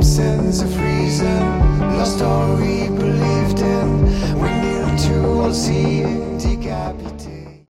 absence of reason, lost all we believed in. We knew to all seeing decapitated.